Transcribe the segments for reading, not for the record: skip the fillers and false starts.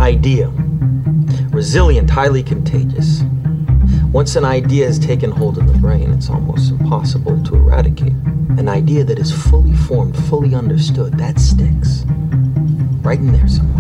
Idea. Resilient, highly contagious. Once an idea has taken hold of the brain, it's almost impossible to eradicate. An idea that is fully formed, fully understood, that sticks. Right in there somewhere.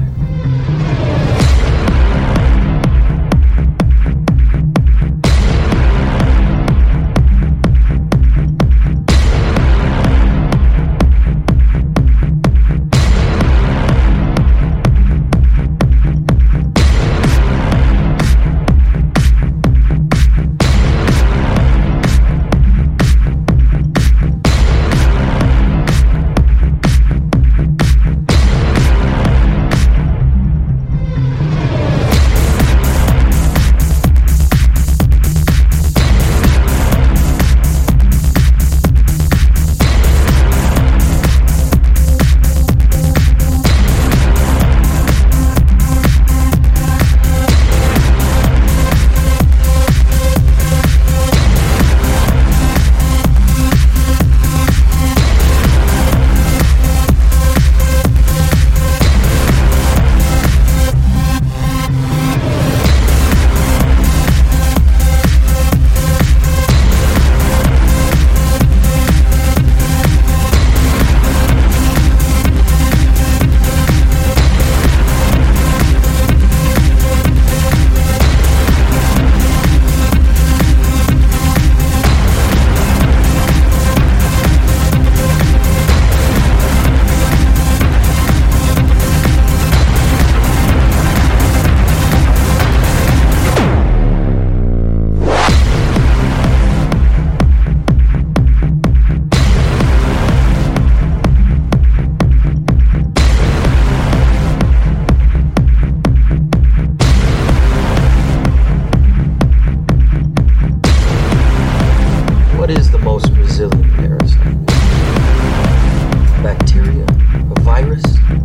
What is the most resilient parasite? A bacteria? A virus?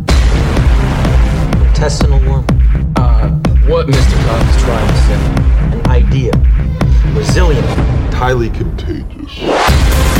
An intestinal worm? What Mr. Cobb is trying to say? An idea. Resilient. Highly contagious.